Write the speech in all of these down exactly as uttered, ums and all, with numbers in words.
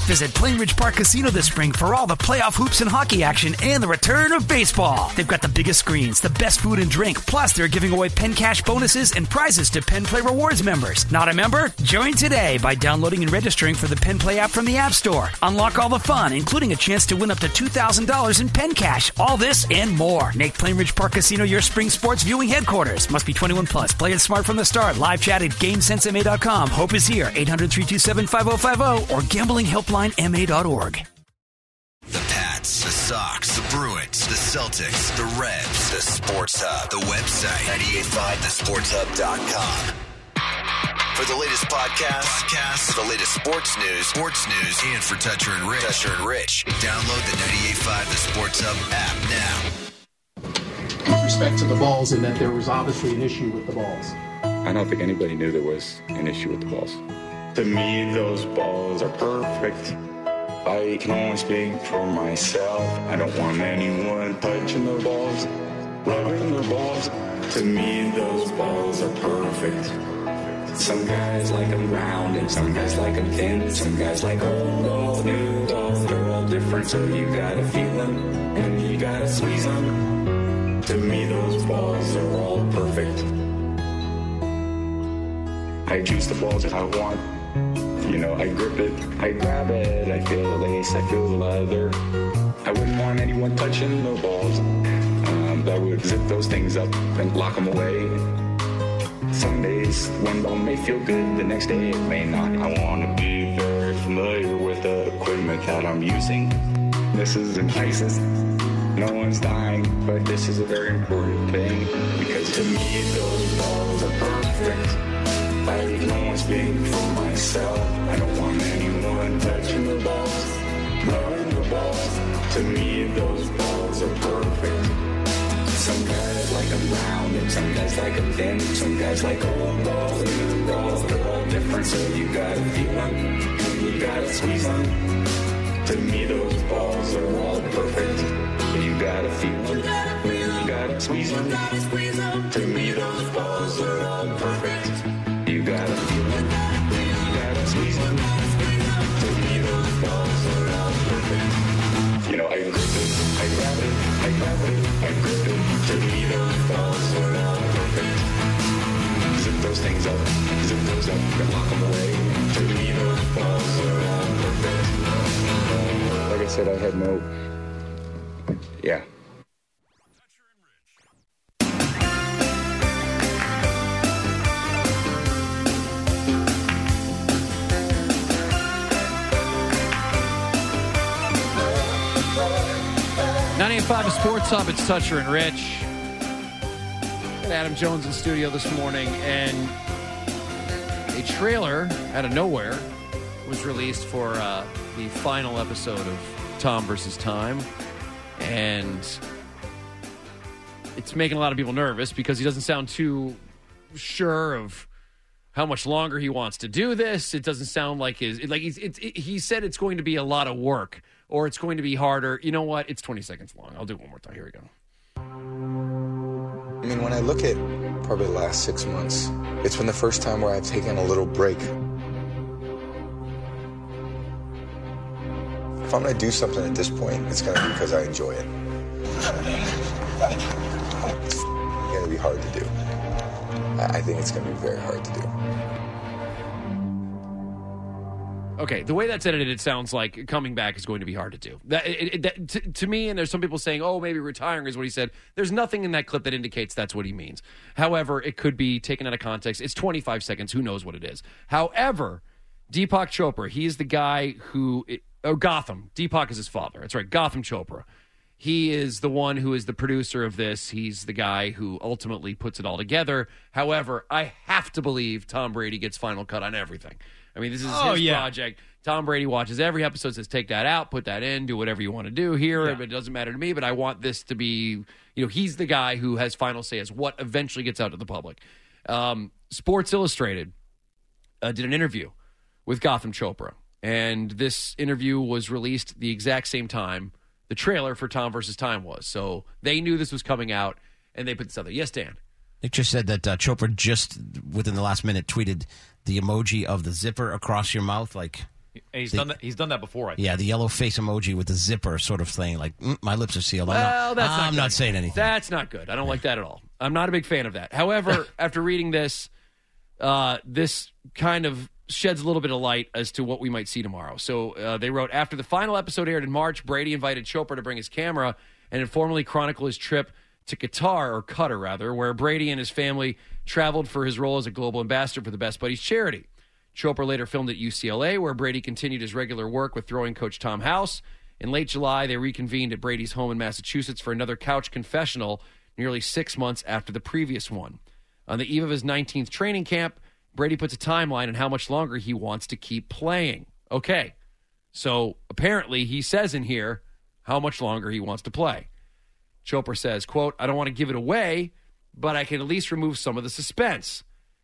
Visit Plainridge Park Casino this spring for all the playoff hoops and hockey action and the return of baseball. They've got the biggest screens, the best food and drink, plus they're giving away Penn Cash bonuses and prizes to Penn Play Rewards members. Not a member? Join today by downloading and registering for the Penn Play app from the App Store. Unlock all the fun, including a chance to win up to two thousand dollars in Penn Cash. All this and more. Make Plainridge Park Casino your spring sports viewing headquarters. Must be twenty-one plus. Play it smart from the start. Live chat at GameSense M A dot com. Hope is here. eight hundred, three two seven, five oh five oh or gambling helpline M A dot org. The Pats, the Sox, the Bruins, the Celtics, the Revs, the Sports Hub, the website, ninety-eight point five the sports hub dot com. For the latest podcasts, podcasts, the latest sports news, sports news, and for Toucher and Rich, Toucher and Rich, download the ninety-eight point five the Sports Hub app now. With respect to the balls, and that there was obviously an issue with the balls. I don't think anybody knew there was an issue with the balls. To me, those balls are perfect. I can only speak for myself. I don't want anyone touching the balls, rubbing the balls. To me, those balls are perfect. Some guys like them round and some guys like them thin. Some guys like old balls, new balls. They're all different, so you gotta feel them and you gotta squeeze them. To me, those balls are all perfect. I choose the balls that I want. You know, I grip it, I grab it, I feel the lace, I feel the leather. I wouldn't want anyone touching the balls. Um, I would zip those things up and lock them away. Some days one ball may feel good, the next day it may not. I want to be very familiar with the equipment that I'm using. This isn't ISIS, no one's dying, but this is a very important thing. Because to me those balls are perfect. I can only speak for myself. I don't want anyone touching the balls, rubbing the balls. To me, those balls are perfect. Some guys like them round and some guys like them thin. Some guys like old balls, new balls. They're all different, so you gotta feel them and you gotta squeeze them. To me, those balls are all perfect. You gotta feel them and you gotta squeeze them. To me, those balls are all perfect. You gotta feel it, you gotta squeeze them. To me, those balls are all perfect. You know, I grip it, I grab it, I grab it, I grip it. To me, those balls are all perfect. Zip those things up, zip those up, and lock them away. To me, those balls are all perfect. Like I said, I had no... Yeah. ninety-eight point five Sports Hub, it's Toucher and Rich. Got Adam Jones in studio this morning, and a trailer out of nowhere was released for uh, the final episode of Tom versus Time, and it's making a lot of people nervous because he doesn't sound too sure of how much longer he wants to do this. It doesn't sound like his like he's it's it, he said it's going to be a lot of work. Or it's going to be harder. You know what? It's twenty seconds long. I'll do it one more time. Here we go. I mean, when I look at probably the last six months, it's been the first time where I've taken a little break. If I'm going to do something at this point, it's going to be because I enjoy it. It's going to be hard to do. I think it's going to be very hard to do. Okay, the way that's edited, it sounds like coming back is going to be hard to do. That, it, it, that to, to me, and there's some people saying, oh, maybe retiring is what he said. There's nothing in that clip that indicates that's what he means. However, it could be taken out of context. It's twenty-five seconds. Who knows what it is? However, Deepak Chopra, he's the guy who... Oh, Gotham. Deepak is his father. That's right, Gotham Chopra. He is the one who is the producer of this. He's the guy who ultimately puts it all together. However, I have to believe Tom Brady gets final cut on everything. I mean, this is oh, his yeah. project. Tom Brady watches every episode, says, take that out, put that in, do whatever you want to do here. Yeah. It doesn't matter to me, but I want this to be, you know, he's the guy who has final say as what eventually gets out to the public. Um, Sports Illustrated uh, did an interview with Gotham Chopra, and this interview was released the exact same time the trailer for Tom versus Time was. So they knew this was coming out, and they put this out there. Yes, Dan? Nick just said that uh, Chopra just, within the last minute, tweeted the emoji of the zipper across your mouth, like He's The- done that. He's done that before. I think. Yeah, the yellow face emoji with the zipper sort of thing, like mm, my lips are sealed. I'm Well, not, that's not I'm good. not saying anything. That's not good. I don't like that at all. I'm not a big fan of that. However, after reading this, uh, this kind of sheds a little bit of light as to what we might see tomorrow. So uh, they wrote, after the final episode aired in March, Brady invited Chopra to bring his camera and informally chronicle his trip to Qatar, or Qatar rather, where Brady and his family traveled for his role as a global ambassador for the Best Buddies charity. Chopra later filmed at U C L A, where Brady continued his regular work with throwing coach Tom House. In late July, they reconvened at Brady's home in Massachusetts for another couch confessional nearly six months after the previous one. On the eve of his nineteenth training camp, Brady puts a timeline on how much longer he wants to keep playing. Okay, so apparently he says in here how much longer he wants to play. Chopra says, quote, I don't want to give it away, but I can at least remove some of the suspense.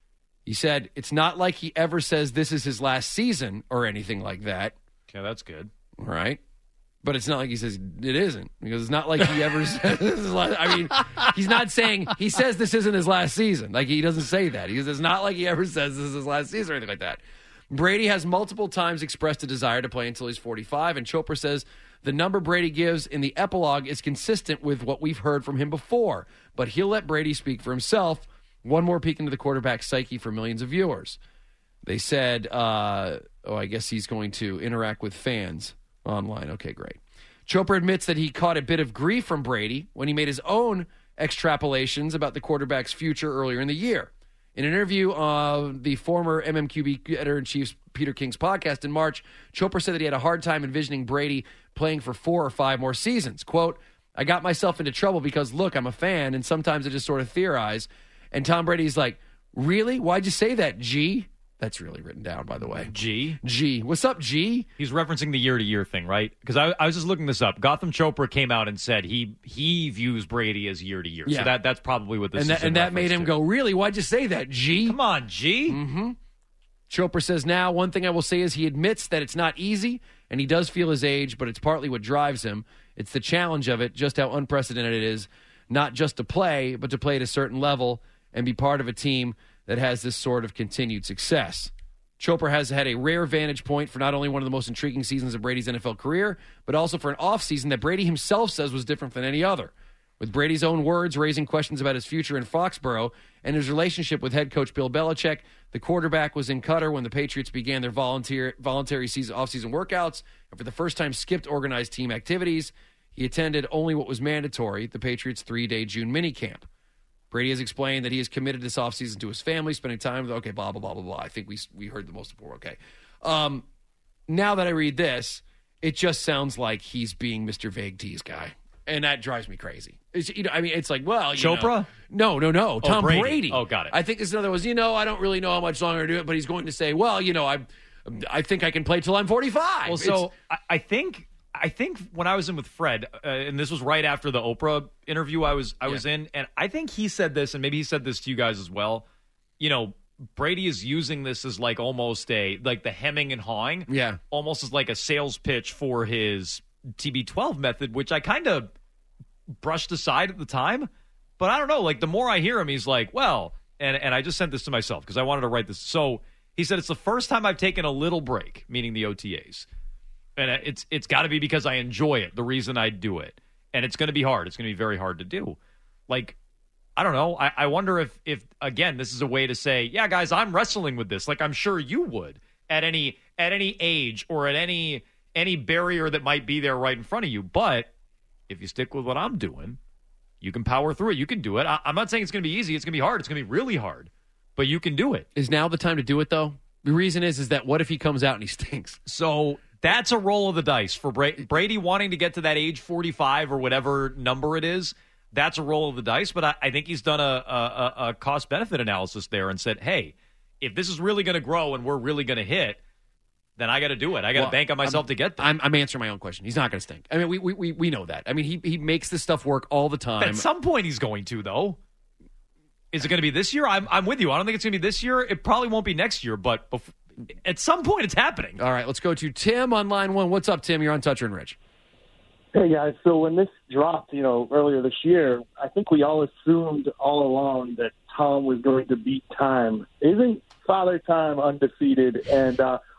He said, it's not like he ever says this is his last season or anything like that. Okay, that's good. Right? But it's not like he says it isn't, because it's not like he ever says this is his last. I mean, he's not saying, he says this isn't his last season. Like, he doesn't say that. He says, it's not like he ever says this is his last season or anything like that. Brady has multiple times expressed a desire to play until he's forty-five, and Chopra says the number Brady gives in the epilogue is consistent with what we've heard from him before, but he'll let Brady speak for himself. One more peek into the quarterback's psyche for millions of viewers. They said, uh, oh, I guess he's going to interact with fans online. Okay, great. Chopra admits that he caught a bit of grief from Brady when he made his own extrapolations about the quarterback's future earlier in the year. In an interview on the former M M Q B editor-in-chief's Peter King's podcast in March, Chopra said that he had a hard time envisioning Brady playing for four or five more seasons. Quote, I got myself into trouble because, look, I'm a fan, and sometimes I just sort of theorize. And Tom Brady's like, really? Why'd you say that, G? That's really written down, by the way. G? G. What's up, G? He's referencing the year-to-year thing, right? Because I, I was just looking this up. Gotham Chopra came out and said he he views Brady as year-to-year. Yeah. So that that's probably what this and is that, in And that made reference him to. go, really? Why'd you say that, G? Come on, G? Mm-hmm. Chopra says now, one thing I will say is he admits that it's not easy, and he does feel his age, but it's partly what drives him. It's the challenge of it, just how unprecedented it is, not just to play, but to play at a certain level and be part of a team that has this sort of continued success. Chopra has had a rare vantage point for not only one of the most intriguing seasons of Brady's N F L career, but also for an offseason that Brady himself says was different than any other. With Brady's own words raising questions about his future in Foxborough and his relationship with head coach Bill Belichick, the quarterback was in Qatar when the Patriots began their volunteer, voluntary season, offseason workouts and for the first time skipped organized team activities. He attended only what was mandatory, the Patriots' three-day June minicamp. Brady has explained that he is committed this offseason to his family, spending time with, okay, blah, blah, blah, blah, blah. I think we we heard the most before, okay. Um, now that I read this, it just sounds like he's being Mister Vague Tease guy, and that drives me crazy. It's, you know, I mean, it's like, well, you Chopra? know. No, no, no. Tom Brady. Brady. Oh, got it. I think this is another one. You know, I don't really know how much longer to do it, but he's going to say, well, you know, I I think I can play till I'm forty-five. Well, It's- so I, I think I think when I was in with Fred, uh, and this was right after the Oprah interview I was I was Yeah. in, and I think he said this, and maybe he said this to you guys as well. You know, Brady is using this as like almost a like the hemming and hawing, Yeah. almost as like a sales pitch for his T B twelve method, which I kind of brushed aside at the time. But I don't know, like the more I hear him, he's like, well, and and I just sent this to myself because I wanted to write this. So he said it's the first time I've taken a little break, meaning the O T As. And it's it's got to be because I enjoy it, the reason I do it. And it's going to be hard. It's going to be very hard to do. Like, I don't know. I, I wonder if, if, again, this is a way to say, yeah, guys, I'm wrestling with this. Like I'm sure you would at any at any age or at any any barrier that might be there right in front of you. But if you stick with what I'm doing, you can power through it. You can do it. I, I'm not saying it's going to be easy. It's going to be hard. It's going to be really hard. But you can do it. Is now the time to do it, though? The reason is, is that what if he comes out and he stinks? So that's a roll of the dice for Brady, Brady wanting to get to that age forty-five or whatever number it is. That's a roll of the dice, but I, I think he's done a, a, a cost-benefit analysis there and said, hey, if this is really going to grow and we're really going to hit, then I got to do it. I got to Well, bank on myself I'm, to get there. I'm, I'm answering my own question. He's not going to stink. I mean, we, we we we know that. I mean, he he makes this stuff work all the time. At some point he's going to, though. Is it going to be this year? I'm, I'm with you. I don't think it's going to be this year. It probably won't be next year, but bef- at some point it's happening. All right, let's go to Tim on line one. What's up, Tim? You're on Toucher and Rich. Hey, guys. So when this dropped, you know, earlier this year, I think we all assumed all along that Tom was going to beat time. Isn't Father Time undefeated? And uh,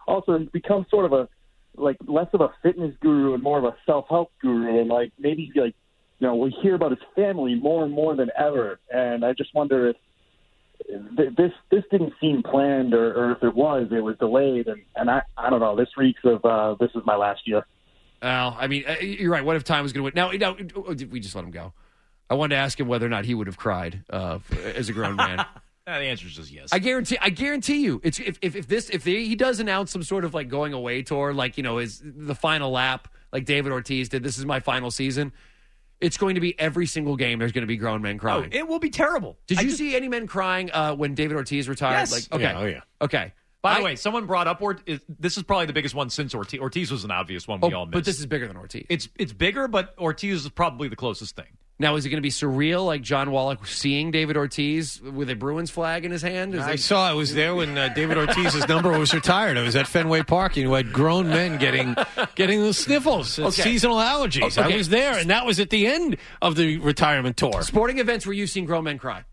also he's become sort of a like less of a fitness guru and more of a self-help guru, and like maybe like you know we hear about his family more and more than ever, and I just wonder if th- this this didn't seem planned, or, or if it was, it was delayed, and, and I I don't know. This reeks of uh, this is my last year. Well, I mean, you're right. What if time was going to win? Now, now, we just let him go. I wanted to ask him whether or not he would have cried uh, as a grown man. Uh, the answer is just yes. I guarantee. I guarantee you, it's if if, if this if they, he does announce some sort of like going away tour, like you know, is the final lap, like David Ortiz did. This is my final season. It's going to be every single game. There's going to be grown men crying. Oh, it will be terrible. Did I you just, see any men crying uh, when David Ortiz retired? Yes. Like, okay. Yeah, oh yeah. Okay. By I, the way, someone brought up Ort- is, this is probably the biggest one since Ortiz. Ortiz was an obvious one we oh, all missed. but this is bigger than Ortiz. It's it's bigger, but Ortiz is probably the closest thing. Now, is it going to be surreal, like John Wallach seeing David Ortiz with a Bruins flag in his hand? Is I it... saw. I was there when uh, David Ortiz's number was retired. I was at Fenway Park, and you had grown men getting getting the sniffles, uh, Okay. seasonal allergies. Okay. I was there, and that was at the end of the retirement tour. Sporting events where you've seen grown men cry.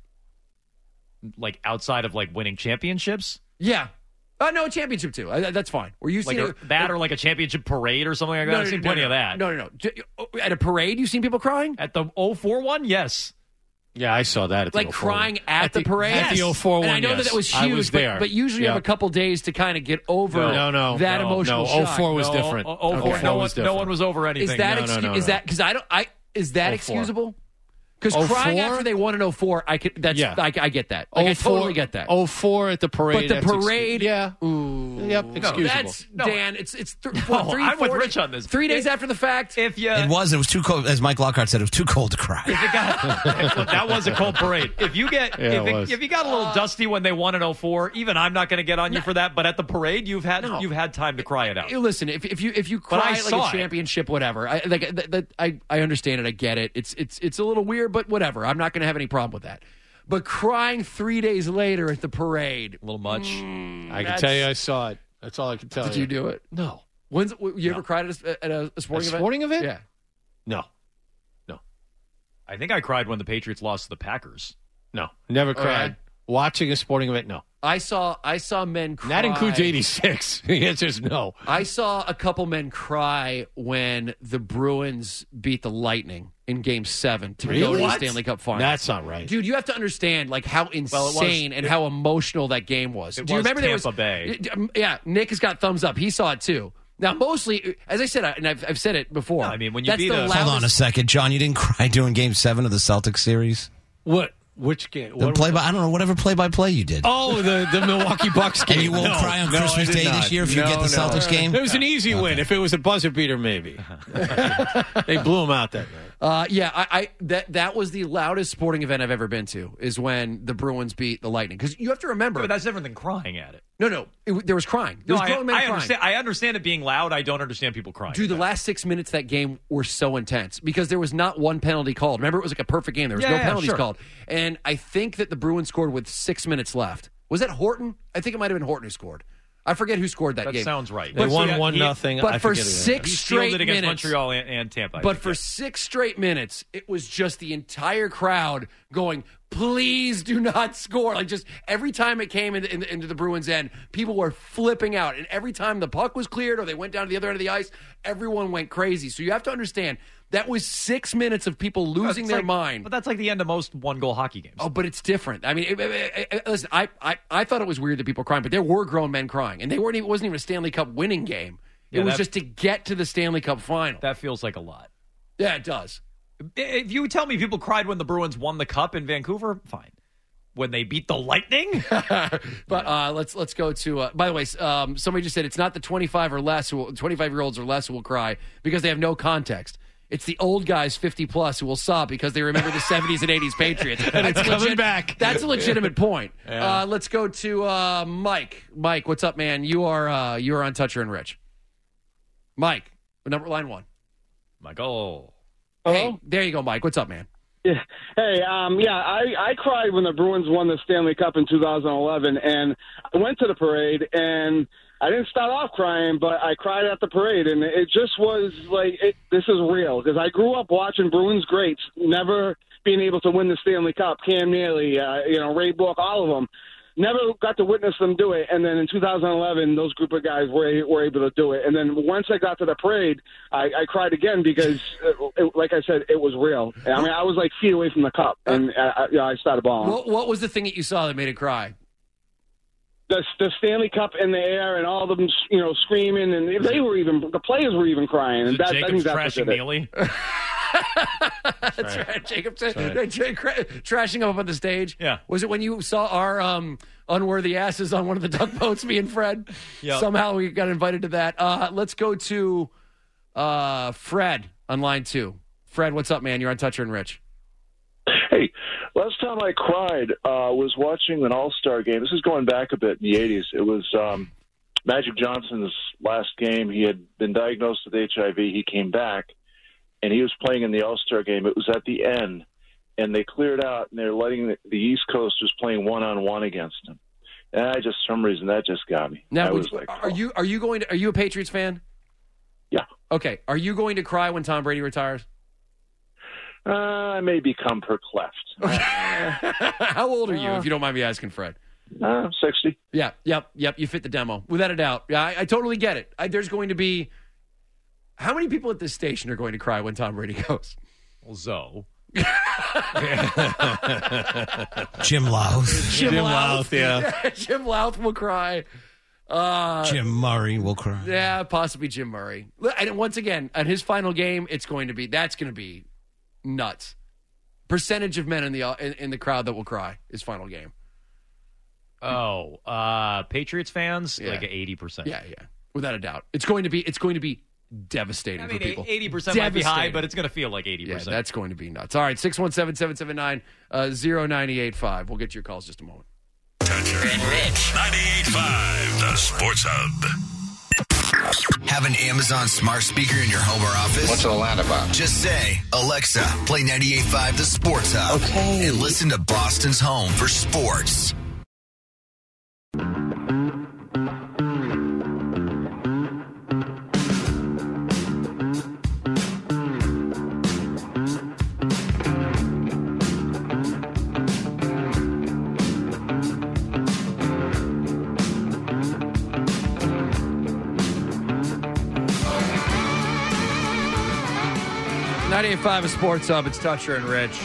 Like outside of like winning championships, Yeah. Uh, no, a championship too. Uh, that's fine. Were you like seeing a, that, or like a championship parade or something like that. No, I've no, seen no, plenty no, of that. No, no, no. J- At a parade, you've seen people crying? At the oh four one, yes. Yeah, I saw that. At the Like oh four one. crying at, At the, the- parade? at the oh four one, And I know yes. that that was I huge, was but- there. But, usually you Yeah. have a couple days to kind of get over No, no, that no, emotional no. shock. oh four was No, different. oh- oh four, oh four no, one, was no different. one was over anything. Is that No, excuse? no, no, is no. that because I don't? I is that oh four. excusable? Because oh crying four? after they won in oh four, I could. That's Yeah. I, I get that. Like, I totally get that. oh four at the parade. But the that's ex- parade, yeah. Ooh, Yep, excusable. That's No. Dan. It's it's th- No, what, three, I'm with four Rich days- on this. Three days If- after the fact. If you, It was. It was too cold. As Mike Lockhart said, it was too cold to cry. If it got, if, that was a cold parade. If you get, Yeah, if, it it, was. if you got a little dusty when they won in oh four, even I'm not going to get on you for that. But at the parade, you've had No. you've had time to cry it out. Uh, Listen, if if you if you But I cry at saw like it. a championship, whatever, I like that, that, I I understand it. I get it. It's it's it's a little weird, but whatever. I'm not going to have any problem with that. But crying three days later at the parade, A little much. I can That's- tell you, I saw it. That's all I can tell did you. you do it? No. When's you ever cried at a, at a, a sporting A event? sporting event? Yeah. No. I think I cried when the Patriots lost to the Packers. No. Never Oh, cried. yeah? Watching a sporting event? No. I saw I saw men cry. That includes eighty-six. The answer is no. I saw a couple men cry when the Bruins beat the Lightning in Game Seven to go to Really? the What? Stanley Cup Final. That's not right. Dude, you have to understand like how Well, it was- insane and it- how emotional that game was. It Do you was remember there was Tampa Bay. Yeah, Nick has got thumbs up. He saw it too. Now, mostly, as I said, and I've, I've said it before. No, I mean, when you that's beat the a- loudest, Hold on a second, John. You didn't cry during Game Seven of the Celtics series. What? Which game? The What- play by I don't know whatever play by play you did. Oh, the, the Milwaukee Bucks game. And you won't No, cry on no, Christmas I did Day not. this year if you No, get the no. Celtics game? It was an easy win. If it was a buzzer beater, maybe. They blew him out that night. Uh, yeah, I, I that that was the loudest sporting event I've ever been to. Is when the Bruins beat the Lightning. Because you have to remember, But that's different than crying at it. no, no, it, there was crying. There No, was I, grown men I crying. understand. I understand it being loud. I don't understand people crying. Dude, the at that. last six minutes of that game were so intense because there was not one penalty called. Remember, it was like a perfect game. There was Yeah, no yeah, penalties sure. called. And I think that the Bruins scored with six minutes left. Was that Horton? I think it might have been Horton who scored. I forget who scored that, That game. sounds right. They But won he- one he- nothing. but I for forget who it six He straight sealed it against minutes. Montreal and, and Tampa. I But think, for yeah. six straight minutes, it was just the entire crowd going, please do not score. Like just every time it came into, into, into the Bruins' end, people were flipping out. And every time the puck was cleared or they went down to the other end of the ice, everyone went crazy. So you have to understand, that was six minutes of people losing It's their like- mind. But that's like the end of most one-goal hockey games. Oh, but it's different. I mean, it, it, it, listen, I, I, I thought it was weird that people were crying, but there were grown men crying. And they weren't even, it wasn't even a Stanley Cup winning game. It Yeah, was that- just to get to the Stanley Cup final. That feels like a lot. Yeah, it does. If you tell me people cried when the Bruins won the cup in Vancouver, fine. When they beat the Lightning, But uh, let's let's go to. Uh, by the way, um, somebody just said it's not the twenty-five or less, who will, twenty-five year olds or less who will cry because they have no context. It's the old guys fifty plus who will sob because they remember the seventies and eighties Patriots. And it's That's coming legit- back. That's a legitimate point. Yeah. Uh, let's go to uh, Mike. Mike, what's up, man? You are uh, you are on Toucher and Rich. Mike, number line one. Michael. Hey, there you go, Mike. What's up, man? Yeah. Hey, um, yeah, I, I cried when the Bruins won the Stanley Cup in two thousand eleven, and I went to the parade, and I didn't start off crying, but I cried at the parade, and it just was like, it, this is real, because I grew up watching Bruins greats, never being able to win the Stanley Cup, Cam Neely, uh, you know, Ray Bourque, all of them. never got to witness them do it. And then in two thousand eleven, those group of guys were were able to do it. And then once I got to the parade, I, I cried again because, it, it, like I said, it was real. I mean, I was like feet away from the cup, and I, you know, I started bawling. What, what was the thing that you saw that made it cry? The, the Stanley Cup in the air and all of them, you know, screaming, and they were even the players were even crying. And that, I think that's trashing what did Neely. That's right. right. Jacob tra- right. Tra- tra- trashing up on the stage. Yeah. Was it when you saw our um, unworthy asses on one of the duck boats, me and Fred? Yep. Somehow we got invited to that. Uh, let's go to uh, Fred on line two. Fred, what's up, man? You're on Toucher and Rich. Hey, last time I cried uh, was watching an All-Star game. This is going back a bit in the eighties. It was um, Magic Johnson's last game. He had been diagnosed with H I V. He came back, and he was playing in the All-Star game. It was at the end, and they cleared out, and they're letting the, the East Coasters playing one-on-one against him. And I just, for some reason, that just got me. Now, I was would, like, are oh. you are you going to? Are you a Patriots fan? Yeah. Okay. Are you going to cry when Tom Brady retires? Uh, I may become perplexed. How old are you, uh, if you don't mind me asking, Fred? Uh, sixty. Yeah, yep, yep. You fit the demo, without a doubt. Yeah, I, I totally get it. I, there's going to be... How many people at this station are going to cry when Tom Brady goes? Well, Zoe. Jim Louth. Jim, Jim Louth, Louth, yeah. Jim Louth will cry. Uh, Jim Murray will cry. Yeah, possibly Jim Murray. And once again, at his final game, it's going to be... That's going to be nuts. Percentage of men in the in, in the crowd that will cry his final game. Oh, uh, Patriots fans, Yeah. like eighty percent. Yeah, yeah, without a doubt. It's going to be it's going to be devastating I mean, for people. eighty percent might be high, but it's going to feel like eighty Yeah, percent. that's going to be nuts. All right, six one seven, seven seven nine, zero nine eight five. We'll get your calls in just a moment. Toucher and Rich. ninety-eight point five, the Sports Hub. Have an Amazon smart speaker in your home or office? What's all that about? Just say, Alexa, play ninety-eight point five The Sports Hub. Okay. And listen to Boston's home for sports. ninety-eight point five is Sports Hub. It's Toucher and Rich.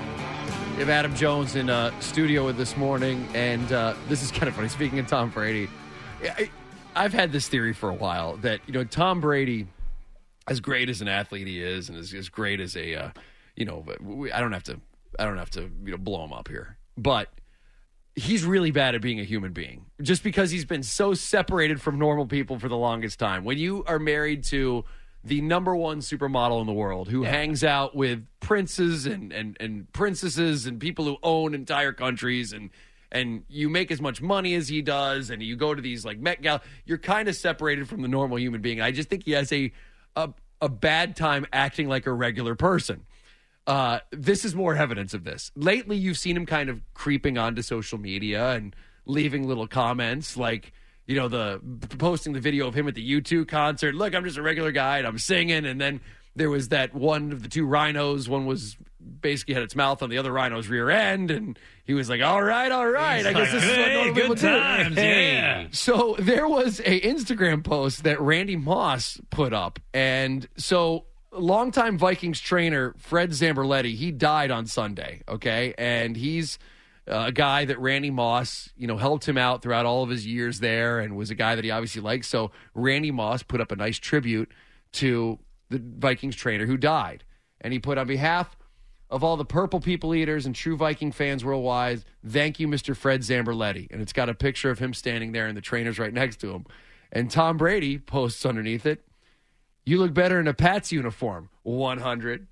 We have Adam Jones in uh, studio with this morning, and uh, this is kind of funny. Speaking of Tom Brady, I, I've had this theory for a while that, you know, Tom Brady, as great as an athlete he is, and as, as great as a, uh, you know, we, I don't have to, I don't have to, you know, blow him up here, but he's really bad at being a human being, just because he's been so separated from normal people for the longest time. When you are married to the number one supermodel in the world, who yeah. hangs out with princes and, and, and princesses and people who own entire countries, and and you make as much money as he does, and you go to these like Met Gala, you're kind of separated from the normal human being. I just think he has a a, a bad time acting like a regular person. Uh, this is more evidence of this. Lately, you've seen him kind of creeping onto social media and leaving little comments like, you know, the posting the video of him at the U two concert. Look, I'm just a regular guy and I'm singing. And then there was that one of the two rhinos. One was basically had its mouth on the other rhino's rear end. And he was like, all right, all right. He's I guess like, this hey, is what normal good people times, do. yeah. So there was a Instagram post that Randy Moss put up. And so longtime Vikings trainer Fred Zamberletti, he died on Sunday, okay? And he's Uh, a guy that Randy Moss, you know, helped him out throughout all of his years there, and was a guy that he obviously liked. So Randy Moss put up a nice tribute to the Vikings trainer who died. And he put, on behalf of all the Purple People Eaters and true Viking fans worldwide, thank you, Mister Fred Zamberletti. And it's got a picture of him standing there and the trainer's right next to him. And Tom Brady posts underneath it, you look better in a Pats uniform, one hundred.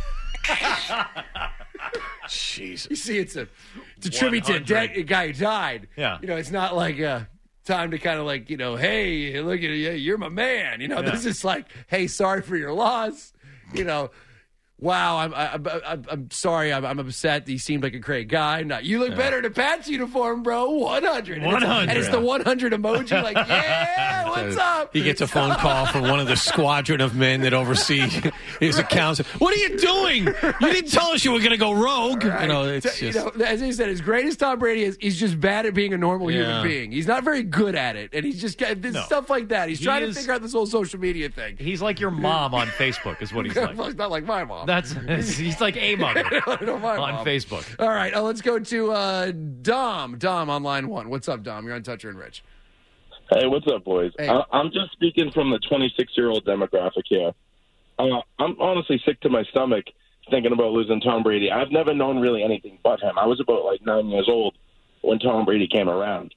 Jesus. You see, it's a it's a tribute to a, dead, a guy who died. Yeah. You know, it's not like a time to kind of like, you know, hey, look at you, you're my man. You know, yeah. This is like, hey, sorry for your loss. You know, wow, I'm I'm, I'm, I'm sorry, I'm, I'm upset. He seemed like a great guy. No, you look Yeah. better in a Pats uniform, bro. one hundred. And it's- one hundred. And it's the one hundred emoji, like, yeah, what's up? He gets a phone call from one of the squadron of men that oversee his accounts. What are you doing? You didn't tell us you were going to go rogue. Right. You know, it's So, you just. know, as I said, as great as Tom Brady is, he's just bad at being a normal Yeah. human being. He's not very good at it, and he's just got this No. stuff like that. He's He trying is- to figure out this whole social media thing. He's like your mom on Facebook, is what he's like. Well, he's not like my mom. That's he's like a mother No, my on mom. Facebook. All right, uh, let's go to uh, Dom. Dom on line one. What's up, Dom? You're on Toucher and Rich. Hey, what's up, boys? Hey. I, I'm just speaking from the twenty-six-year-old demographic here. Uh, I'm honestly sick to my stomach thinking about losing Tom Brady. I've never known really anything but him. I was about like nine years old when Tom Brady came around.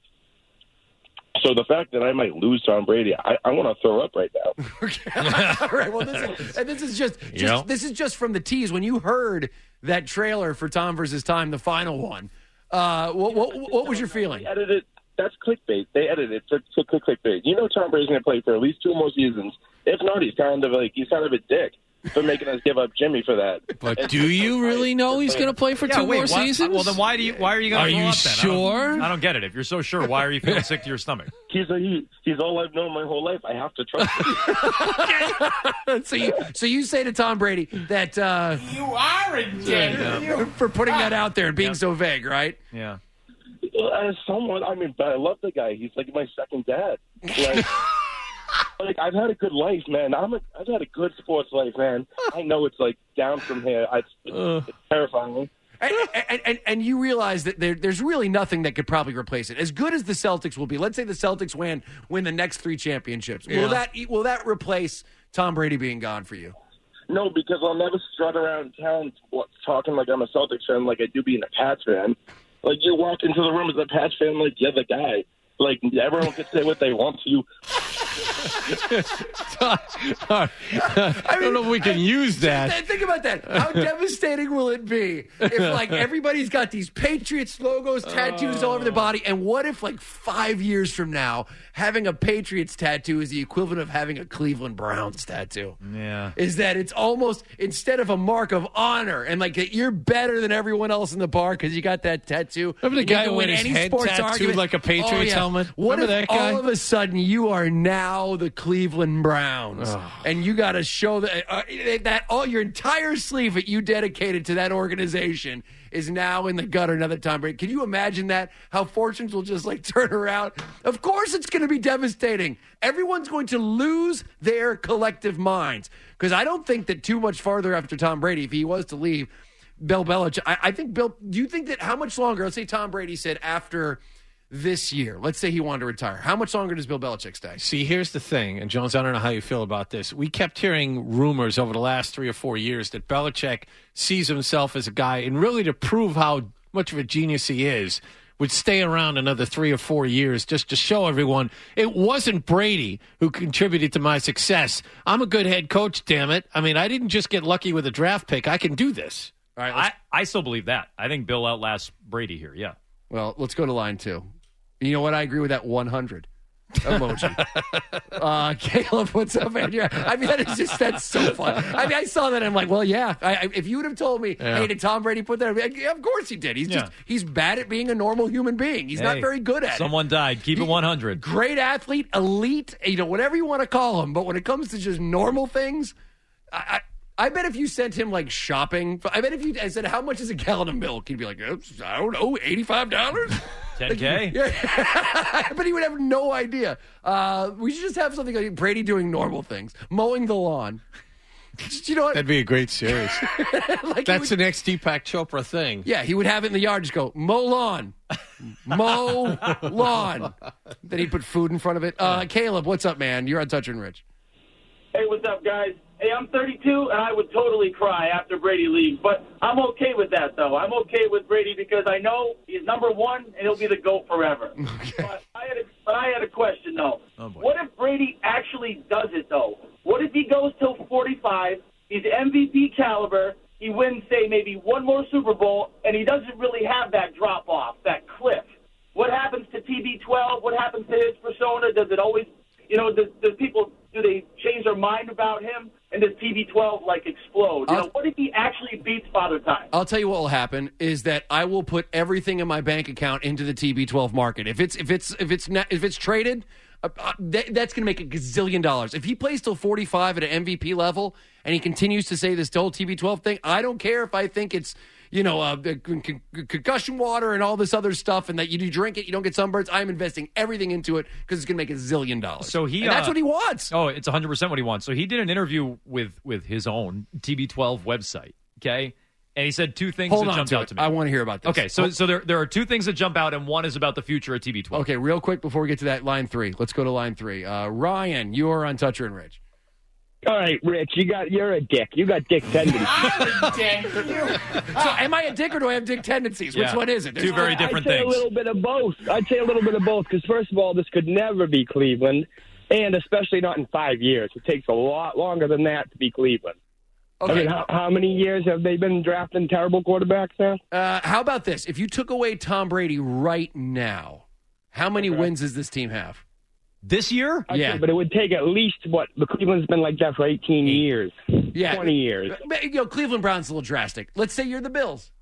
So the fact that I might lose Tom Brady, I, I want to throw up right now. All right. Well, this is and this is just, just Yeah. this is just from the tease. When you heard that trailer for Tom versus Time, the final one, uh, what, what what was your feeling? They edited. That's clickbait. They edited it for, for clickbait. You know Tom Brady's going to play for at least two more seasons. If not, he's kind of like he's kind of a dick for making us give up Jimmy for that. But do you really know he's going to play for Yeah, two wait, more why- seasons? Well, then why do you? Why are you going Are to you up then? I don't- sure? I don't get it. If you're so sure, why are you feeling sick to your stomach? He's a, he, he's all I've known my whole life. I have to trust him. so you so you say to Tom Brady that uh, You are a yeah, for putting that out there and being so vague, right? Yeah. As someone, I mean, but I love the guy. He's like my second dad. Like, like I've had a good life, man. I'm a, I've had a good sports life, man. I know it's like down from here. I, it's, it's terrifying. And, and, and, and you realize that there, there's really nothing that could probably replace it. As good as the Celtics will be, let's say the Celtics win win the next three championships. Yeah. Will that will that replace Tom Brady being gone for you? No, because I'll never strut around town what, talking like I'm a Celtics fan, like I do being a Pats fan. Like you walk into the room as a Pats fan, like you're the guy. Like everyone can say what they want to you. I don't know if we can use that. Th- Think about that. How devastating will it be if, like, everybody's got these Patriots logos, tattoos all over their body, and what if, like, five years from now, having a Patriots tattoo is the equivalent of having a Cleveland Browns tattoo? Yeah. Is that it's almost, instead of a mark of honor, and, like, that you're better than everyone else in the bar because you got that tattoo. Remember the and you guy can who win had his any head sports tattooed argument. like a Patriots Oh, yeah. helmet? What Remember if that guy? all of a sudden you are now the Cleveland Browns, and you got to show that uh, that all your entire sleeve that you dedicated to that organization is now in the gutter another time. Can you imagine that? How fortunes will just like turn around? Of course, it's going to be devastating. Everyone's going to lose their collective minds because I don't think that too much farther after Tom Brady, if he was to leave, Bill Belichick. I, I think Bill. Do you think that how much longer? Let's say Tom Brady said after this year. Let's say he wanted to retire. How much longer does Bill Belichick stay? See, here's the thing, and Jones, I don't know how you feel about this. We kept hearing rumors over the last three or four years that Belichick sees himself as a guy, and really to prove how much of a genius he is, would stay around another three or four years just to show everyone it wasn't Brady who contributed to my success. I'm a good head coach, damn it. I mean, I didn't just get lucky with a draft pick. I can do this. All right, I, I still believe that. I think Bill outlasts Brady here. Yeah. Well, let's go to line two. You know what? I agree with that one hundred emoji. uh, Caleb, what's up, man? You're, I mean, that is just, that's so fun. I mean, I saw that and I'm like, well, yeah. I, I, if you would have told me, Yeah. hey, did Tom Brady put that? I'd be like, yeah, of course he did. He's Yeah. just, he's bad at being a normal human being. He's not Hey, very good at it. Someone died. Keep it one hundred. Great athlete, elite, you know, whatever you want to call him. But when it comes to just normal things, I, I, I bet if you sent him like shopping, I bet if you I said, how much is a gallon of milk? He'd be like, I don't know, eighty-five dollars? ten K? Yeah. But he would have no idea. Uh, we should just have something like Brady doing normal things, mowing the lawn. Just, you know what? That'd be a great series. Like That's he would- the next Deepak Chopra thing. Yeah, he would have it in the yard. Just go mow lawn, mow lawn. Then he'd put food in front of it. Uh, Caleb, what's up, man? You're on Toucher and Rich. Hey, what's up, guys? Hey, I'm thirty-two, and I would totally cry after Brady leaves. But I'm okay with that, though. I'm okay with Brady because I know he's number one, and he'll be the GOAT forever. But, I had a, but I had a question, though. Oh, boy. What if Brady actually does it, though? What if he goes till forty-five, he's M V P caliber, he wins, say, maybe one more Super Bowl, and he doesn't really have that drop-off, that cliff? What happens to T B twelve? What happens to his persona? Does it always, you know, does, does people, do they change their mind about him? him and does T B twelve like explode? You I'll- know, what if he actually beats Father Time? I'll tell you what will happen is that I will put everything in my bank account into the T B twelve market. If it's if it's if it's not, if it's traded, uh, uh, that, that's going to make a gazillion dollars. If he plays till forty-five at an M V P level and he continues to say this whole T B twelve thing, I don't care if I think it's you know uh, con- con- concussion water and all this other stuff, and that you do drink it, you don't get sunburns. I'm investing everything into it because it's going to make a zillion dollars. So he, and that's uh, what he wants. Oh, it's one hundred percent what he wants. So he did an interview with with his own T B twelve website, okay? And he said two things Hold that on jumped to out it. to me. I want to hear about this. Okay, so so there there are two things that jump out, and one is about the future of T B twelve. Okay, real quick before we get to that, line three. Let's go to line three. Uh, Ryan, you are on Toucher and Rich. All right, Rich, you got you're a dick. You got dick tendencies. I'm a dick. So am I a dick or do I have dick tendencies? Which Yeah. one is it? Two very different I'd say things. a little bit of both. I'd say a little bit of both because first of all, this could never be Cleveland, and especially not in five years. It takes a lot longer than that to be Cleveland. Okay. I mean, how, how many years have they been drafting terrible quarterbacks now? Uh, how about this? If you took away Tom Brady right now, how many wins does this team have? This year? Okay, Yeah. but it would take at least, what, the Cleveland's been like that for eighteen years, Yeah. twenty years. But, You know, Cleveland Browns a little drastic. Let's say you're the Bills.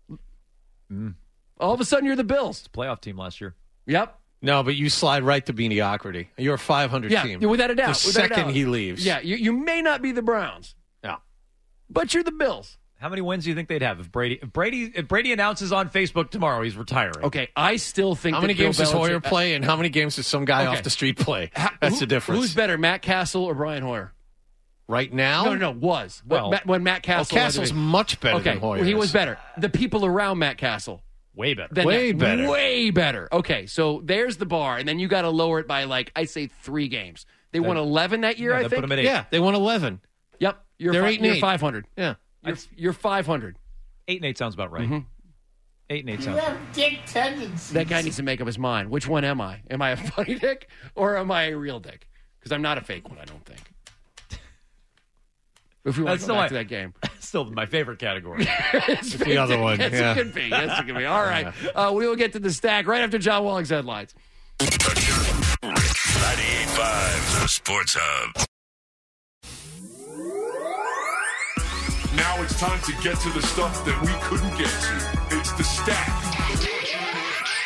Mm. All of a sudden, you're the Bills. Playoff team last year. Yep. No, but you slide right to mediocrity. You're a five hundred Yeah, team. without a doubt. The without a second doubt. he leaves. Yeah, you, you may not be the Browns. No. But you're the Bills. How many wins do you think they'd have if Brady if Brady if Brady announces on Facebook tomorrow he's retiring? Okay, I still think How that many Bill games does Belichick- Hoyer play, and how many games does some guy Okay. off the street play? Ha- That's who- the difference. Who's better, Matt Castle or Brian Hoyer? Right now? No, no, no, was. Well, when, Matt, when Matt Castle. well, Castle's much better okay, than Hoyer well, he is. was better. The people around Matt Castle. Way better. Than Way that. better. Way better. Okay, so there's the bar, and then you got to lower it by, like, I say three games. They won eleven that year, Yeah, I they think. put them at eight. Yeah, they won eleven. Yep. You're, They're fi- eight and you're eight. five hundred. Yeah. You're, you're five hundred. Eight and eight sounds about right. Mhm. Eight and eight You sounds. have dick tendencies. That guy needs to make up his mind. Which one am I? Am I a funny dick or am I a real dick? Because I'm not a fake one, I don't think. If we want That's to go still back my- to that game. Still my favorite category. It's the other one, Yes, yeah. it could be. Yes, it could be. All right. Uh, we will get to the stack right after John Walling's headlines. ninety-eight point five, the Sports Hub. Now it's time to get to the stuff that we couldn't get to. It's the stack.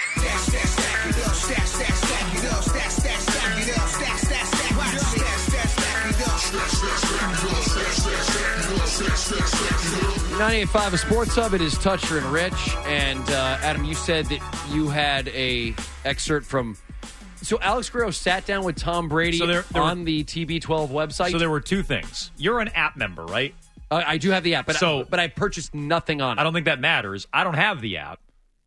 ninety-eight point five, a Sports Hub. It is Toucher and Rich. And uh, Adam, you said that you had a excerpt from. So Alex Guerrero sat down with Tom Brady So there- there were- on the T B twelve website. So there were two things. You're an app member, right? Uh, I do have the app, but So- I, but I purchased nothing on it. I don't think that matters. I don't have the app.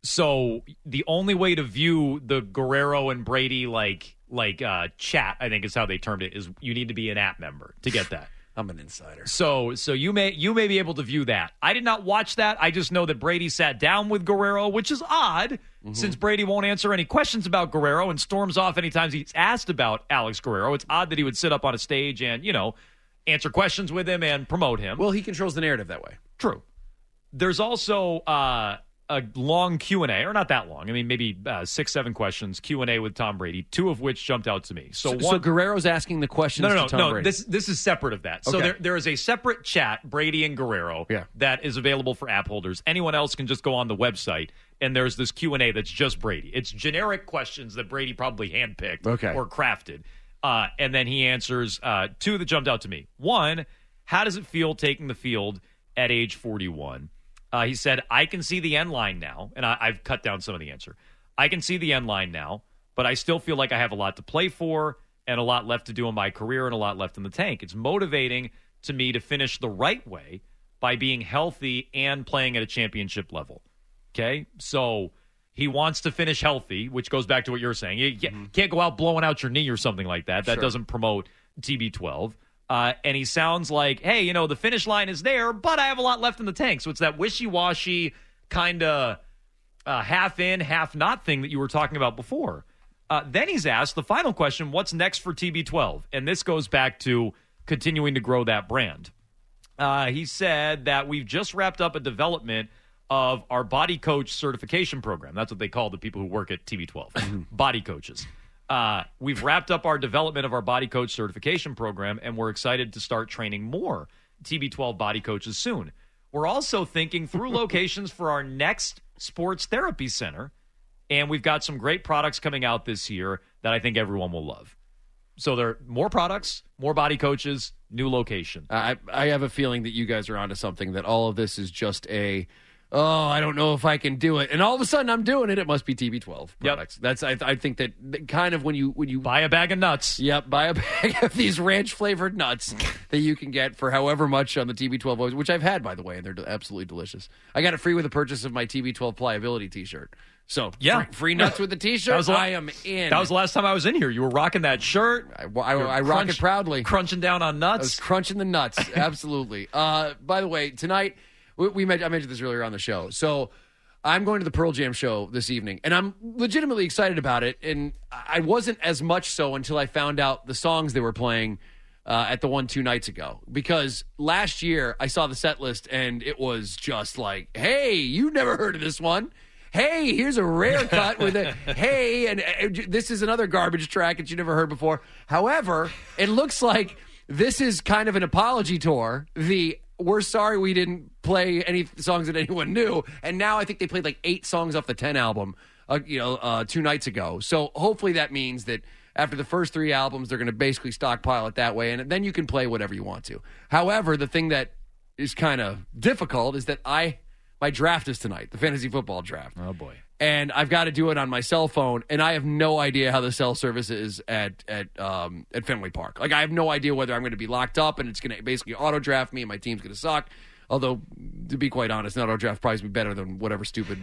So the only way to view the Guerrero and Brady like like uh, chat, I think is how they termed it, is you need to be an app member to get that. I'm an insider. So so you may you may be able to view that. I did not watch that. I just know that Brady sat down with Guerrero, which is odd since Brady won't answer any questions about Guerrero and storms off anytime he's asked about Alex Guerrero. It's odd that he would sit up on a stage and, you know, answer questions with him and promote him. Well, he controls the narrative that way. True. There's also uh, a long Q and A, or not that long. I mean, maybe uh, six, seven questions, Q and A with Tom Brady, two of which jumped out to me. So, So, one, so Guerrero's asking the questions no, no, no, to Tom no. Brady. This this is separate of that. So Okay. there there is a separate chat, Brady and Guerrero, Yeah. that is available for app holders. Anyone else can just go on the website, and there's this Q and A that's just Brady. It's generic questions that Brady probably handpicked Okay. or crafted, uh, and then he answers uh, two that jumped out to me. One, how does it feel taking the field at age forty-one? Uh, he said, I can see the end line now, and I, I've cut down some of the answer. I can see the end line now, but I still feel like I have a lot to play for and a lot left to do in my career and a lot left in the tank. It's motivating to me to finish the right way by being healthy and playing at a championship level. Okay? So he wants to finish healthy, which goes back to what you're saying. You can't- can't go out blowing out your knee or something like that. That Sure. doesn't promote T B twelve. Uh, and he sounds like, hey, you know, the finish line is there, but I have a lot left in the tank. So it's that wishy-washy kind of uh, half in, half not thing that you were talking about before. Uh, then he's asked the final question, what's next for T B twelve? And this goes back to continuing to grow that brand. Uh, he said that we've just wrapped up a development of our body coach certification program. That's what they call the people who work at T B twelve, body coaches. Uh, we've wrapped up our development of our body coach certification program, and we're excited to start training more T B twelve body coaches soon. We're also thinking through locations for our next sports therapy center, and we've got some great products coming out this year that I think everyone will love. So there are more products, more body coaches, new location. I I have a feeling that you guys are onto something, that all of this is just a, oh, I don't know if I can do it. And all of a sudden I'm doing it. It must be T B twelve products. Yep. That's I, I think that, that kind of when you when you buy a bag of nuts. Yep, buy a bag of these ranch flavored nuts that you can get for however much on the T B twelve, which I've had, by the way, and they're absolutely delicious. I got it free with the purchase of my T B twelve pliability t-shirt. So yeah, free, free nuts with the t-shirt. La- I am in. That was the last time I was in here. You were rocking that shirt. I, I, I rock crunch, it proudly. Crunching down on nuts. I was crunching the nuts. Absolutely. uh, by the way, tonight we, we met, I mentioned this earlier on the show. So I'm going to the Pearl Jam show this evening, and I'm legitimately excited about it. And I wasn't as much so until I found out the songs they were playing uh, at the one two nights ago. Because last year I saw the set list, and it was just like, hey, you've never heard of this one. Hey, here's a rare cut with a hey, and uh, this is another garbage track that you never heard before. However, it looks like this is kind of an apology tour. The we're sorry we didn't play any songs that anyone knew, and now I think they played like eight songs off the ten album, uh, you know, uh, two nights ago. So hopefully that means that after the first three albums, they're going to basically stockpile it that way, and then you can play whatever you want to. However, the thing that is kind of difficult is that I. My draft is tonight, the fantasy football draft. Oh, boy. And I've got to do it on my cell phone, and I have no idea how the cell service is at at um, at Fenway Park. Like, I have no idea whether I'm going to be locked up and it's going to basically auto-draft me and my team's going to suck. Although, to be quite honest, an auto-draft probably be better than whatever stupid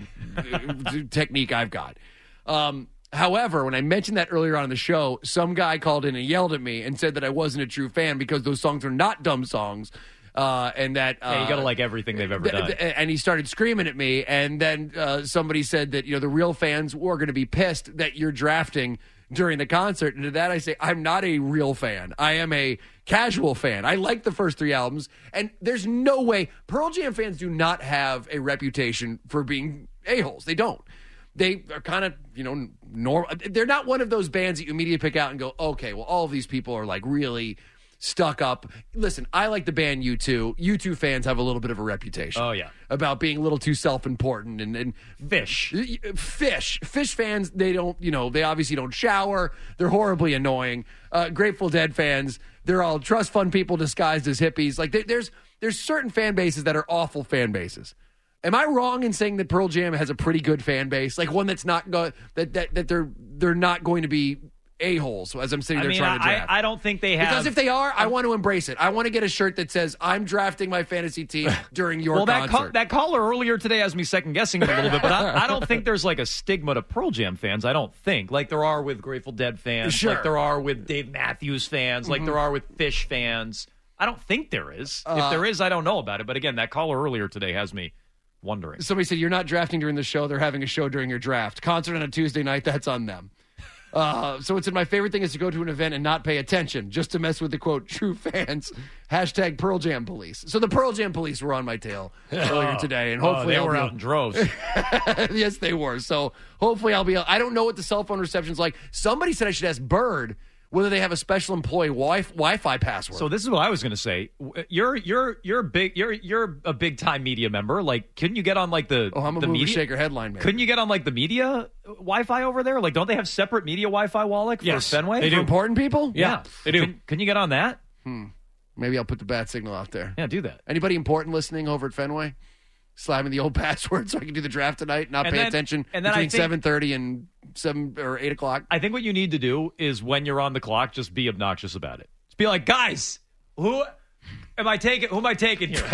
technique I've got. Um, however, when I mentioned that earlier on in the show, some guy called in and yelled at me and said that I wasn't a true fan because those songs are not dumb songs. Uh, and that uh, yeah, you gotta like everything they've ever done. Th- th- and he started screaming at me, and then uh, somebody said that you know the real fans were going to be pissed that you're drafting during the concert. And to that I say, I'm not a real fan. I am a casual fan. I like the first three albums, and there's no way Pearl Jam fans do not have a reputation for being a-holes. They don't. They are kind of, you know, normal. They're not one of those bands that you immediately pick out and go, okay, well, all of these people are like really stuck up. Listen, I like the band U two. U two fans have a little bit of a reputation. Oh, yeah. About being a little too self-important and, and Fish. Fish. Fish fans, they don't, you know, they obviously don't shower. They're horribly annoying. Uh, Grateful Dead fans, they're all trust fund people disguised as hippies. Like, there, there's there's certain fan bases that are awful fan bases. Am I wrong in saying that Pearl Jam has a pretty good fan base? Like one that's not go- that, that that they're they're not going to be a-holes as I'm sitting there I mean, trying to draft. I, I don't think they have. Because if they are, I want to embrace it. I want to get a shirt that says, I'm drafting my fantasy team during your well, that concert. Well, that caller earlier today has me second-guessing it a little bit, but I, I don't think there's like a stigma to Pearl Jam fans. I don't think. Like there are with Grateful Dead fans. Sure. Like there are with Dave Matthews fans. Like Mhm. there are with Fish fans. I don't think there is. Uh, if there is, I don't know about it. But again, that caller earlier today has me wondering. Somebody said, you're not drafting during the show. They're having a show during your draft. Concert on a Tuesday night, that's on them. Uh, so it said, my favorite thing is to go to an event and not pay attention, just to mess with the, quote, true fans. Hashtag Pearl Jam Police. So the Pearl Jam Police were on my tail earlier today, and hopefully oh, they I'll were be out in droves. Yes, they were. So hopefully I'll be I don't know what the cell phone reception's like. Somebody said I should ask Bird whether they have a special employee wi- Wi-Fi password. So this is what I was going to say. You're you're you're big. You're you're a big time media member. Like, couldn't you get on like the oh, I'm a the movie media shaker headline man. Couldn't you get on like the media Wi-Fi over there? Like, don't they have separate media Wi-Fi, Wallach, for Yes, Fenway? they do. For important people? Yeah, they do. Can, can you get on that? Hmm. Maybe I'll put the bat signal out there. Yeah, do that. Anybody important listening over at Fenway? Slamming the old password so I can do the draft tonight, not And pay then- attention and then I between think- seven thirty and seven or eight o'clock. I think what you need to do is when you're on the clock, just be obnoxious about it. Just be like, guys, who am I taking? Who am I taking here?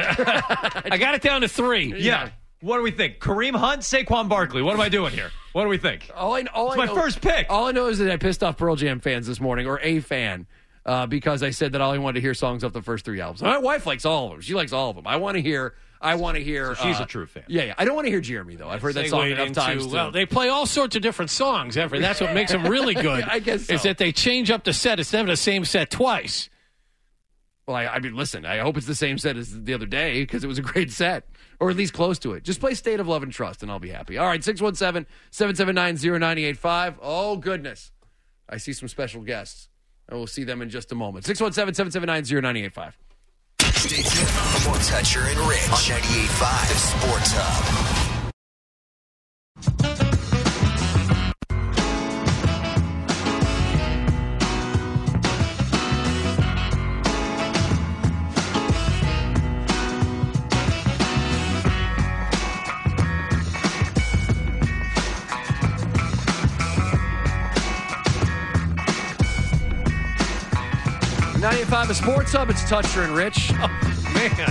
I got it down to three. Yeah. What do we think? Kareem Hunt, Saquon Barkley. What am I doing here? What do we think? All I, all It's I my know, first pick. All I know is that I pissed off Pearl Jam fans this morning, or a fan, uh, because I said that I only wanted to hear songs off the first three albums. My wife likes all of them. She likes all of them. I want to hear. I want to hear. So she's uh, a true fan. Yeah, yeah. I don't want to hear Jeremy though. I've heard that song Segue enough into- times. Too. Well, they play all sorts of different songs. Ever that's what makes them really good. I guess so. Is that they change up the set. It's never the same set twice. Well, I, I mean, listen. I hope it's the same set as the other day because it was a great set, or at least close to it. Just play "State of Love and Trust" and I'll be happy. All right, six one seven, seven seven nine, zero nine eight five. Oh goodness. I see some special guests, and we'll see them in just a moment. six one seven, seven seven nine, zero nine eight five. Stay tuned for more Toucher and Rich on ninety-eight point five The Sports Hub. ninety-eight point five The Sports Hub. It's Toucher and Rich. Oh, man.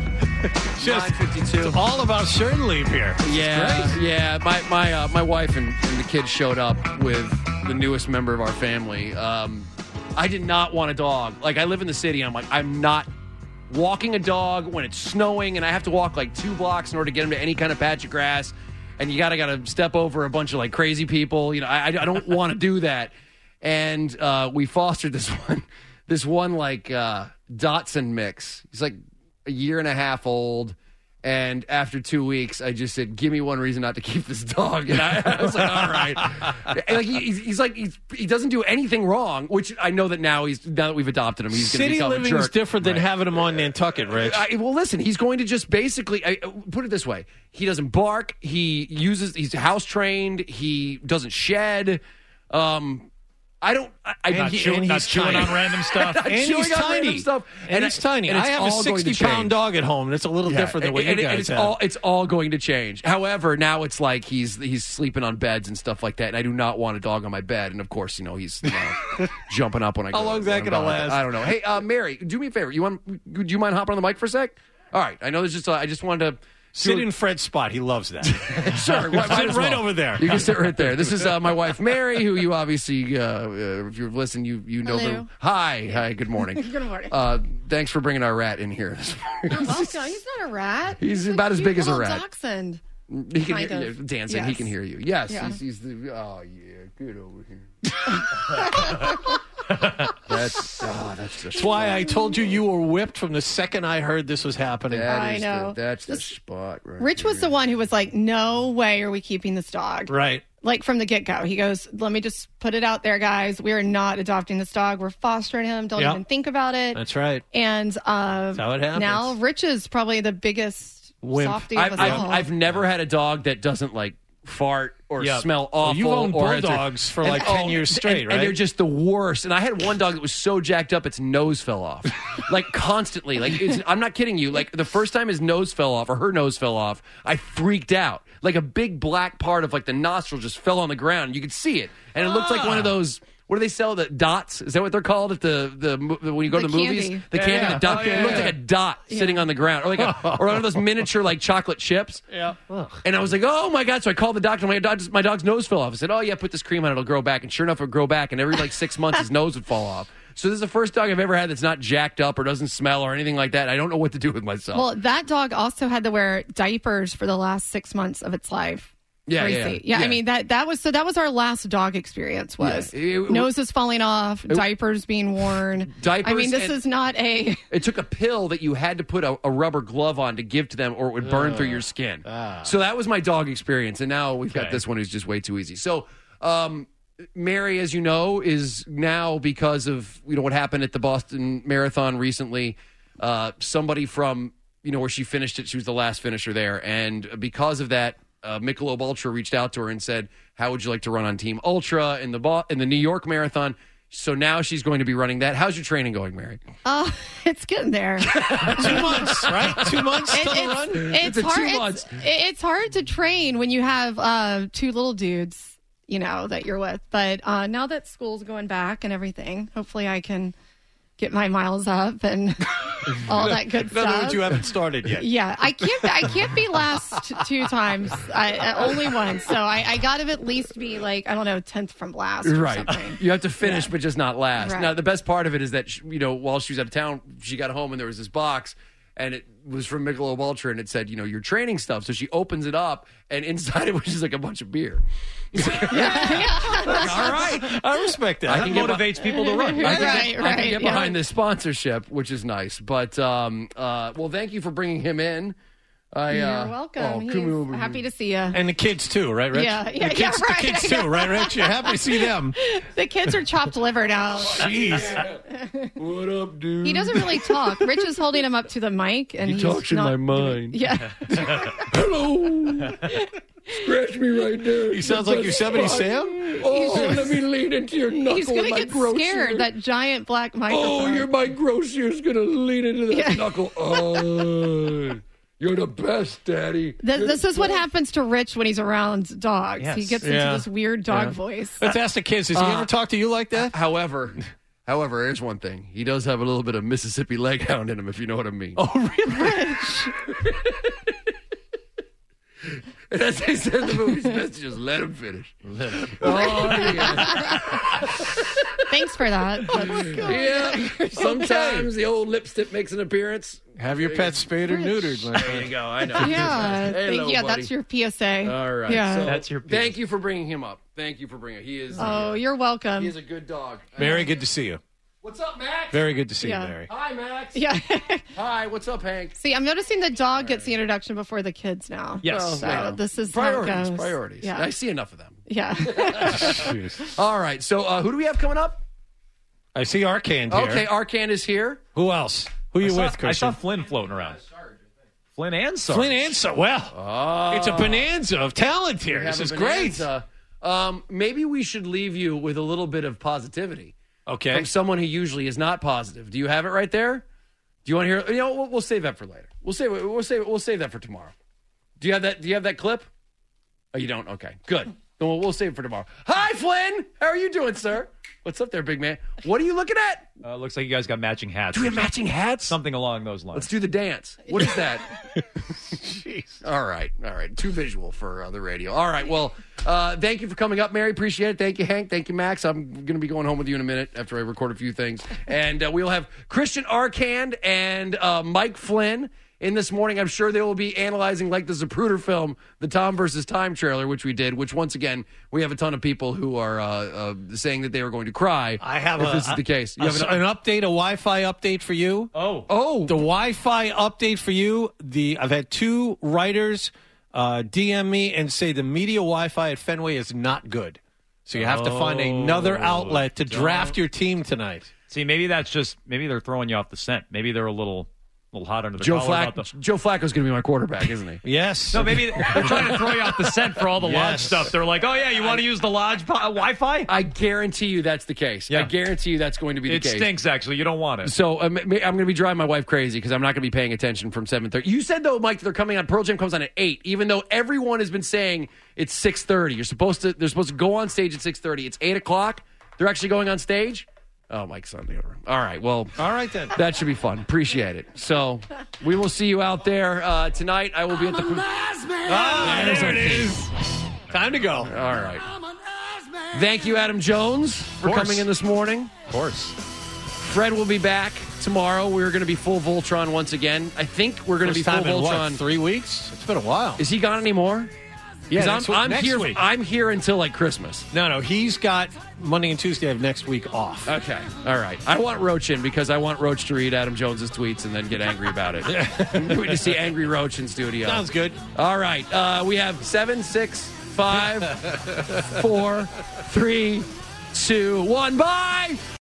Just, nine fifty-two. It's all about shirt leave here. This Yeah, yeah. My my uh, my wife and, and the kids showed up with the newest member of our family. Um, I did not want a dog. Like, I live in the city. And I'm like, I'm not walking a dog when it's snowing, and I have to walk like two blocks in order to get him to any kind of patch of grass. And you gotta gotta step over a bunch of like crazy people. You know, I I don't want to do that. And uh, we fostered this one, this one like uh, Dotson mix. He's like a year and a half old. And after two weeks, I just said, give me one reason not to keep this dog. And I, I was like, all right. And like he, he's, he's like, he's, he doesn't do anything wrong, which I know that now he's now that we've adopted him, he's going to City become a living jerk. is different than Right. having him on Nantucket, Rich. I, well, listen, he's going to just basically, I, put it this way. He doesn't bark. He uses, he's house trained. He doesn't shed. Um, I don't. I, I, Not he- chewing- and not he's chewing tiny. on random stuff. Not And chewing he's on tiny. random stuff. And he's it- tiny. and it's I have a all going to sixty-pound change. dog at home, and it's a little Yeah, different than what and, you and guys it's have. all it's all going to change. However, now it's like he's he's sleeping on beds and stuff like that, and I do not want a dog on my bed. And of course, you know he's you know, jumping up when I. How go long's that when I'm gonna gone. last? I don't know. Hey, uh, Mary, do me a favor. You want? Would you mind hopping on the mic for a sec? All right. I know there's just. Uh, I just wanted to. Sit in Fred's spot. He loves that. Sure, might Sit as right well. over there. You can sit right there. This is uh, my wife Mary, who you obviously, uh, uh, if you've listened, you you know. Hello. The, hi, hi. Good morning. Good morning. Uh, thanks for bringing our rat in here. This morning. You're welcome. He's not a rat. He's a about as cute big as a little rat. Dachshund. He can Kind hear, of. yeah, dancing. He Yes. can hear you. Yes, Yeah. he's, he's the. Oh yeah, get over here. That's oh, that's the That's why I told you you were whipped from the second I heard this was happening. That I is know. The, that's the spot right Rich was the one who was like, no way are we keeping this dog. Right. Like from the get-go. He goes, let me just put it out there, guys. We are not adopting this dog. We're fostering him. Don't Yep. even think about it. That's right. And uh, That's how it happens. now Rich is probably the biggest Wimp. softie of I've, us I've, all. I've never had a dog that doesn't like fart or Yeah. smell Well, awful. you've owned or has a- bulldogs for and- like ten oh, years and- straight, and, right? they're just the worst. And I had one dog that was so jacked up its nose fell off, like constantly. Like it's, I'm not kidding you. Like the first time his nose fell off or her nose fell off, I freaked out. Like a big black part of like the nostril just fell on the ground. You could see it, and it looked like one of those. What do they sell? The dots? Is that what they're called at the the, the when you go The to the movies? candy. The Yeah, candy, yeah. the dot. Oh, yeah, it looked yeah. like a dot sitting on the ground, or like a, or one of those miniature like chocolate chips. Yeah. And I was like, oh my God. So I called the doctor. My dog's, my dog's nose fell off. I said, oh yeah, put this cream on it. It'll grow back. And sure enough, it would grow back. And every like six months, his nose would fall off. So this is the first dog I've ever had that's not jacked up or doesn't smell or anything like that. I don't know what to do with myself. Well, that dog also had to wear diapers for the last six months of its life. Yeah, Crazy. yeah, yeah, yeah. I mean that that was so that was our last dog experience was Yeah, it- it- noses falling off, diapers being worn. Diapers I mean, this and- is not a. It took a pill that you had to put a, a rubber glove on to give to them or it would burn through your skin. So that was my dog experience. And now we've got Okay. this one who's just way too easy. So, um, Mary, as you know, is now because of you know what happened at the Boston Marathon recently. Uh, somebody from you know where she finished it, she was the last finisher there, and because of that, uh, Michelob Ultra reached out to her and said, "How would you like to run on Team Ultra in the Bo- in the New York Marathon?" So now she's going to be running that. How's your training going, Mary? Uh, it's getting there. Two months, right? Two months It- till the it's, run? it's It's a two hard. months. It's, it's hard to train when you have uh, two little dudes, you know, that you're with. But uh, now that school's going back and everything, hopefully I can get my miles up and all that good In other stuff. words, you haven't started yet. Yeah, I can't. I can't be last t- two times. I, uh, only once. So I, I got to at least be like I don't know, tenth from last or Right. something. You have to finish, but just not last. Right. Now, the best part of it is that, she, you know, while she was out of town, she got home and there was this box and it was from Michelob Ultra and it said, you know, your training stuff. So she opens it up and inside it was just like a bunch of beer. All right. I respect that. I That can get motivates people to run. I can Right, get, I can right, get yeah. behind this sponsorship, which is nice. But, um, uh, well, thank you for bringing him in. I, You're uh, welcome. Oh, He's come over happy here. to see you. And the kids too, right, Rich? Yeah, yeah, the kids, yeah, right. The kids too, right, Rich? You're happy to see them. The kids are chopped liver now. Jeez. What up, dude? He doesn't really talk. Rich is holding him up to the mic, and He he's talks in not my mind. doing- Yeah. Hello. Scratch me right there. He sounds like Yosemite Sam. Oh, let me lean into your knuckle. He's gonna with my get grocer. scared. That giant black Oh, microphone. you're my grocer's gonna lean into that Yeah. knuckle. Oh, you're the best, Daddy. Th- You're this the is what best. happens to Rich when he's around dogs. Yes. He gets Yeah. into this weird dog Yeah. voice. Let's ask the kids. Does he Uh, ever talk to you like that? However, however, here's one thing. He does have a little bit of Mississippi Leghound in him, if you know what I mean. Oh, really? And as they said in the movie, it's best to just let him finish. Let him. Oh, yeah. Thanks for that. Yeah. Sometimes the old lipstick makes an appearance. Have your pet spayed or neutered, my There friend. you go. I know. Yeah, Hello, thank- yeah, buddy. that's your P S A. All right. Yeah. So That's your Thank you for bringing him up. Thank you for bringing him. He is. Oh, uh, you're welcome. He is a good dog. Mary, good to see you. What's up, Max? Very good to see Yeah. you, Mary. Hi, Max. Yeah. Hi. What's up, Hank? See, I'm noticing the dog gets the introduction before the kids now. Yes. Well, So yeah. this is priorities. how it goes. Priorities. Yeah. I see enough of them. Yeah. All right. So, uh, who do we have coming up? I see Arcand here. Okay, Arcand is here. Who else? Who are you I saw, with, I Christian? saw Flynn floating around. Flynn and Sarge. Flynn and Sarge. Well, Oh. it's a bonanza of talent here. We This have is a great. bonanza. Um, maybe we should leave you with a little bit of positivity. Okay. From someone who usually is not positive. Do you have it right there? Do you want to hear? You know, we'll, we'll save that for later. We'll save it. We'll save. We'll save that for tomorrow. Do you have that? Do you have that clip? Oh, you don't. Okay, good. Then we'll, we'll save it for tomorrow. Hi, Flynn. How are you doing, sir? What's up there, big man? What are you looking at? Uh, looks like you guys got matching hats. Do we have matching hats? Something along those lines. Let's do the dance. What is that? All right. All right. Too visual for uh, the radio. All right. Well, uh, thank you for coming up, Mary. Appreciate it. Thank you, Hank. Thank you, Max. I'm going to be going home with you in a minute after I record a few things. And uh, we'll have Christian Arcand and uh, Mike Flynn in this morning. I'm sure they will be analyzing, like the Zapruder film, the Tom versus Time trailer, which we did, which once again, we have a ton of people who are uh, uh, saying that they were going to cry I have if a, this is the case. You a- have an, update, a Wi-Fi update for you. Oh. Oh. The Wi-Fi update for you. The I've had two writers uh, D M me and say the media Wi-Fi at Fenway is not good. So you have to find another outlet to draft don't. your team tonight. See, maybe that's just maybe they're throwing you off the scent. Maybe they're a little little hot under the Joe, collar Flack- about the. Joe Flacco's going to be my quarterback, isn't he? Yes. No, maybe they're trying to throw you off the scent for all the lodge Yes. stuff. They're like, oh yeah, you want to use the lodge po- Wi-Fi? I guarantee you that's the case. Yeah. I guarantee you that's going to be the It case. stinks. Actually, you don't want it. So um, I'm going to be driving my wife crazy because I'm not going to be paying attention from seven thirty. You said, though, Mike, they're coming on. Pearl Jam comes on at eight, even though everyone has been saying it's six thirty. You're supposed to. They're supposed to go on stage at six thirty. It's eight o'clock. They're actually going on stage. Oh, Mike's on the other room. All right. Well, all right then. That should be fun. Appreciate it. So we will see you out there uh, tonight. I will be at the. Ah, There's there our it theme. is. Time to go. All right. Thank you, Adam Jones, for course. coming in this morning. Of course. Fred will be back tomorrow. We're going to be full Voltron once again. I think we're going to be First full time in what, Voltron. three weeks? It's been a while. Is he gone anymore? Yeah, 'Cause next I'm, week- I'm next here. week. I'm here until like Christmas. No, no, he's got Monday and Tuesday of next week off. Okay, all right. I want Roach in because I want Roach to read Adam Jones's tweets and then get angry about it. We just see angry Roach in studio. Sounds good. All right, uh, we have seven, six, five, four, three, two, one. Bye.